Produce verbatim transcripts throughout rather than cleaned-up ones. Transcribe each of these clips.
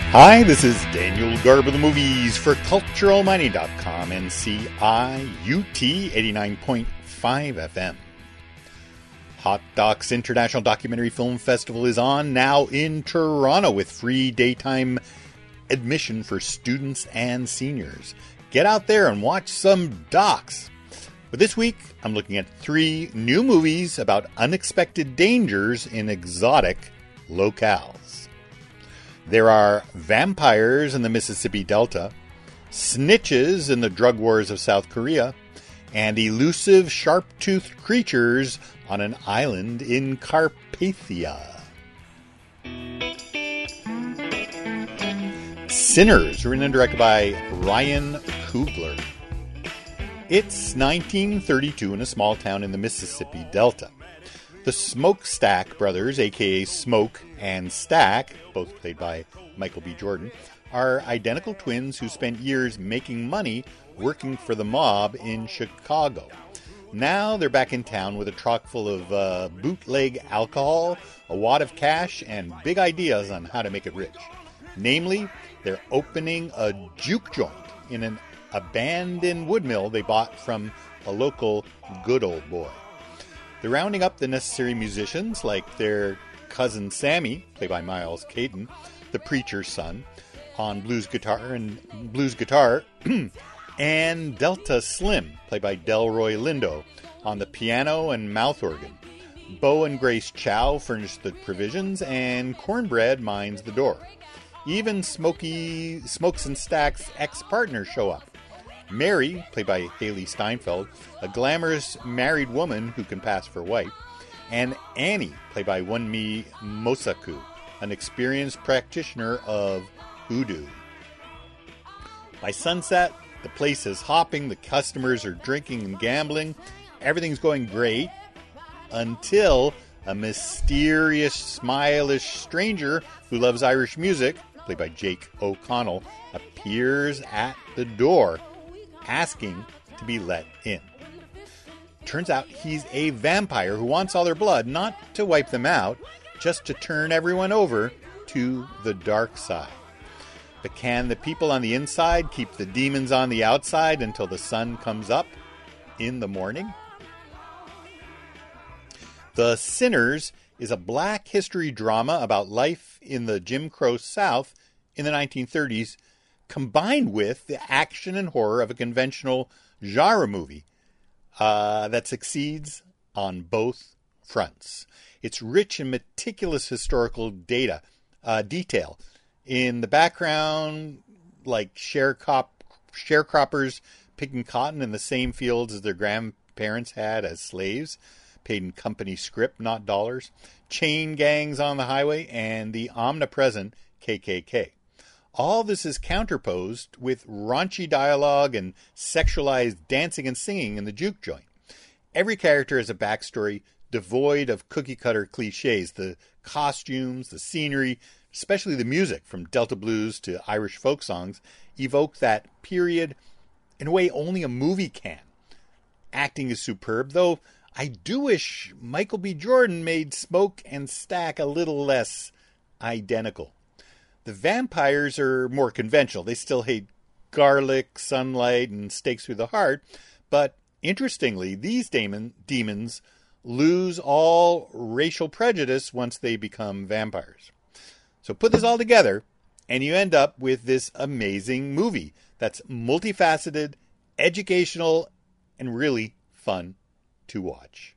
Hi, this is Daniel Garb of the Movies for Cultural Mining dot com and C I U T eighty-nine point five F M. Hot Docs International Documentary Film Festival is on now in Toronto with free daytime admission for students and seniors. Get out there and watch some docs. But this week, I'm looking at three new movies about unexpected dangers in exotic locales. There are vampires in the Mississippi Delta, snitches in the drug wars of South Korea, and elusive sharp-toothed creatures on an island in Carpathia. Sinners, written and directed by Ryan Coogler. It's nineteen thirty-two in a small town in the Mississippi Delta. The Smokestack brothers, aka Smoke and Stack, both played by Michael B. Jordan, are identical twins who spent years making money working for the mob in Chicago. Now they're back in town with a truck full of uh, bootleg alcohol, a wad of cash, and big ideas on how to make it rich. Namely, they're opening a juke joint in an abandoned wood mill they bought from a local good old boy. They're rounding up the necessary musicians like their cousin Sammy, played by Miles Caton, the preacher's son, on blues guitar and blues guitar, and Delta Slim, played by Delroy Lindo, on the piano and mouth organ. Bo and Grace Chow furnish the provisions, and Cornbread minds the door. Even Smokey Smokes and Stack's ex-partners show up. Mary, played by Haley Steinfeld, a glamorous married woman who can pass for white, and Annie, played by Wunmi Mosaku, an experienced practitioner of hoodoo. By sunset, the place is hopping, the customers are drinking and gambling, everything's going great, until a mysterious, smilish stranger who loves Irish music, played by Jake O'Connell, appears at the door, asking to be let in. Turns out he's a vampire who wants all their blood, not to wipe them out, just to turn everyone over to the dark side. But can the people on the inside keep the demons on the outside until the sun comes up in the morning? The Sinners is a black history drama about life in the Jim Crow South in the nineteen thirties, combined with the action and horror of a conventional genre movie uh, that succeeds on both fronts. It's rich in meticulous historical data, uh, detail. In the background, like sharecrop, sharecroppers picking cotton in the same fields as their grandparents had as slaves, paid in company scrip, not dollars, chain gangs on the highway, and the omnipresent K K K. All this is counterposed with raunchy dialogue and sexualized dancing and singing in the juke joint. Every character has a backstory devoid of cookie-cutter cliches. The costumes, the scenery, especially the music, from Delta blues to Irish folk songs, evoke that period in a way only a movie can. Acting is superb, though I do wish Michael B. Jordan made Smoke and Stack a little less identical. The vampires are more conventional. They still hate garlic, sunlight, and stakes through the heart. But interestingly, these demon, demons lose all racial prejudice once they become vampires. So put this all together, and you end up with this amazing movie that's multifaceted, educational, and really fun to watch.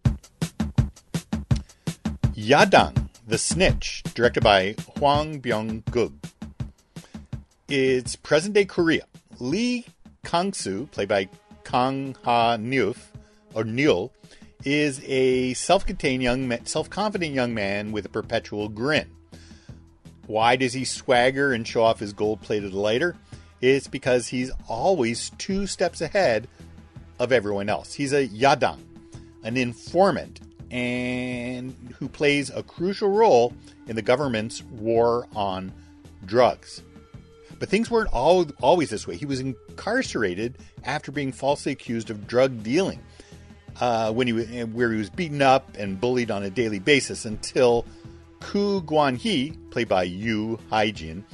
Yadang, The Snitch, directed by Hwang Byung-guk. It's present-day Korea. Lee Kang-soo, played by Kang Ha-neuf, or Neul, is a self-contained young, self-confident young man with a perpetual grin. Why does he swagger and show off his gold-plated lighter? It's because he's always two steps ahead of everyone else. He's a yadang, an informant, and who plays a crucial role in the government's war on drugs. But things weren't all, always this way. He was incarcerated after being falsely accused of drug dealing, uh, when he where he was beaten up and bullied on a daily basis until Koo Guan-hee, played by Yoo Hae-jin,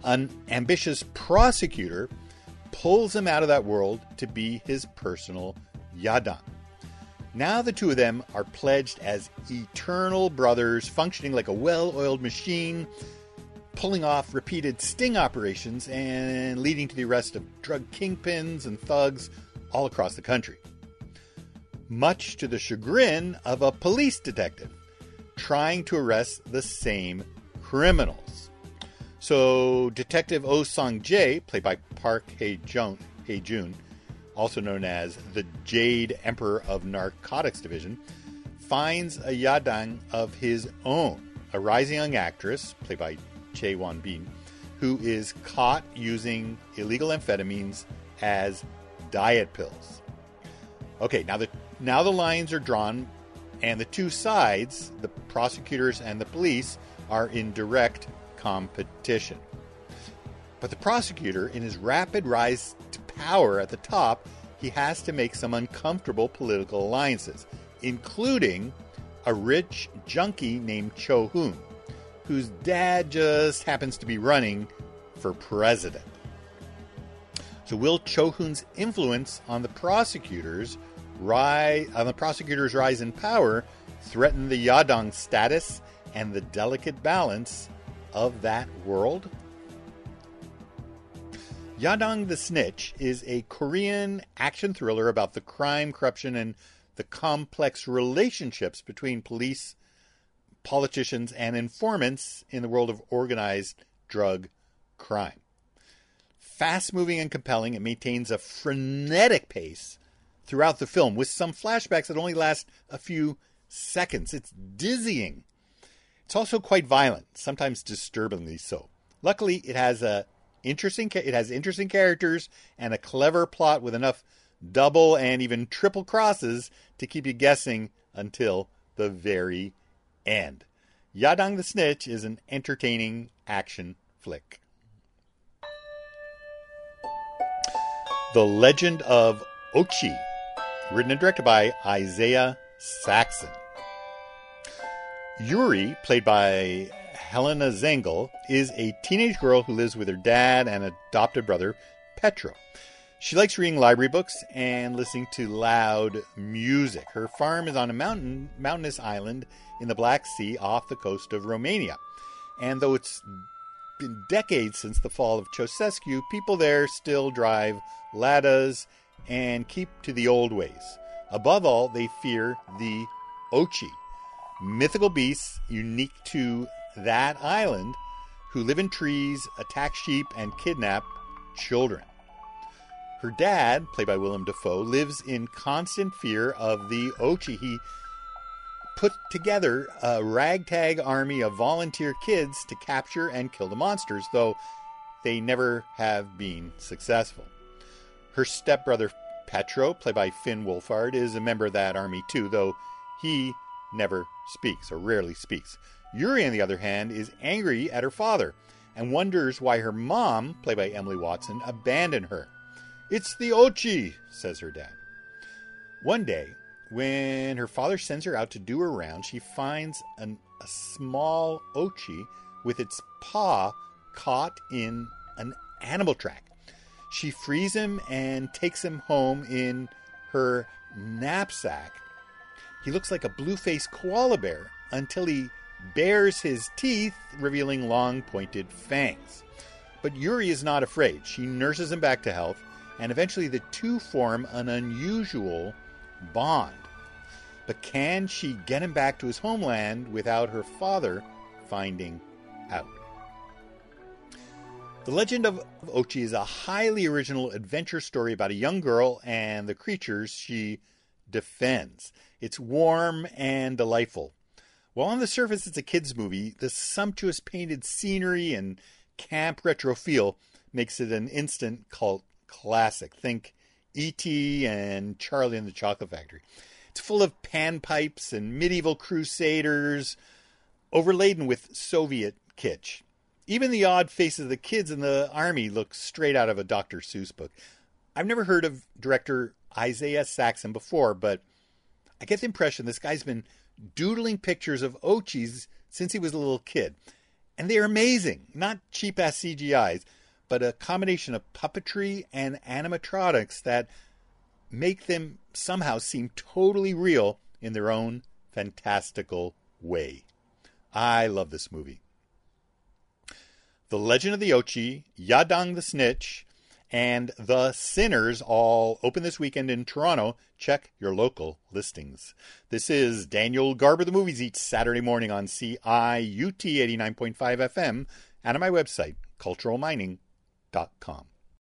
an ambitious prosecutor pulls him out of that world to be his personal Yadang. Now the two of them are pledged as eternal brothers, functioning like a well-oiled machine, pulling off repeated sting operations and leading to the arrest of drug kingpins and thugs all across the country. Much to the chagrin of a police detective trying to arrest the same criminals. So Detective Oh Sung-jae, played by Park Hae-jun, Hae-jun, also known as the Jade Emperor of Narcotics Division, finds a Yadang of his own, a rising young actress, played by Chae Won-bin, who is caught using illegal amphetamines as diet pills. Okay, now the now the lines are drawn, and the two sides, the prosecutors and the police, are in direct competition. But the prosecutor, in his rapid rise to power at the top, he has to make some uncomfortable political alliances, including a rich junkie named Cho Hoon, whose dad just happens to be running for president. So will Cho Hoon's influence on the prosecutors rise, on the prosecutors' rise in power threaten the Yadang status and the delicate balance of that world? Yadang the Snitch is a Korean action thriller about the crime, corruption, and the complex relationships between police, politicians, and informants in the world of organized drug crime. Fast-moving and compelling, it maintains a frenetic pace throughout the film, with some flashbacks that only last a few seconds. It's dizzying. It's also quite violent, sometimes disturbingly so. Luckily, it has a interesting it has interesting characters and a clever plot with enough double and even triple crosses to keep you guessing until the very end. Yadang the Snitch is an entertaining action flick. The Legend of Ochi, written and directed by Isaiah Saxon. Yuri, played by Helena Zengel, is a teenage girl who lives with her dad and adopted brother, Petro. She likes reading library books and listening to loud music. Her farm is on a mountain, mountainous island in the Black Sea off the coast of Romania. And though it's been decades since the fall of Ceausescu, people there still drive Ladas and keep to the old ways. Above all, they fear the Ochi, mythical beasts unique to that island who live in trees, attack sheep, and kidnap children. Her dad, played by Willem Dafoe, lives in constant fear of the Ochi. He put together a ragtag army of volunteer kids to capture and kill the monsters, though they never have been successful. Her stepbrother Petro, played by Finn Wolfhard, is a member of that army too, though he never speaks, or rarely speaks. Yuri, on the other hand, is angry at her father and wonders why her mom, played by Emily Watson, abandoned her. "It's the Ochi," says her dad. One day, when her father sends her out to do her round, she finds an, a small Ochi with its paw caught in an animal track. She frees him and takes him home in her knapsack. He looks like a blue-faced koala bear until he bares his teeth, revealing long, pointed fangs. But Yuri is not afraid. She nurses him back to health, and eventually the two form an unusual bond. But can she get him back to his homeland without her father finding out? The Legend of Ochi is a highly original adventure story about a young girl and the creatures she defends. It's warm and delightful. While on the surface it's a kid's movie, the sumptuous painted scenery and camp retro feel makes it an instant cult classic. Think E T and Charlie and the Chocolate Factory. It's full of panpipes and medieval crusaders, overladen with Soviet kitsch. Even the odd faces of the kids in the army look straight out of a Doctor Seuss book. I've never heard of director Isaiah Saxon before, but I get the impression this guy's been doodling pictures of Ochis since he was a little kid. And they're amazing. Not cheap-ass C G Is, but a combination of puppetry and animatronics that make them somehow seem totally real in their own fantastical way. I love this movie. The Legend of the Ochi, Yadang the Snitch, and The Sinners all open this weekend in Toronto. Check your local listings. This is Daniel Garber, The Movies, each Saturday morning on C I U T eighty-nine point five F M and on my website, cultural mining dot com.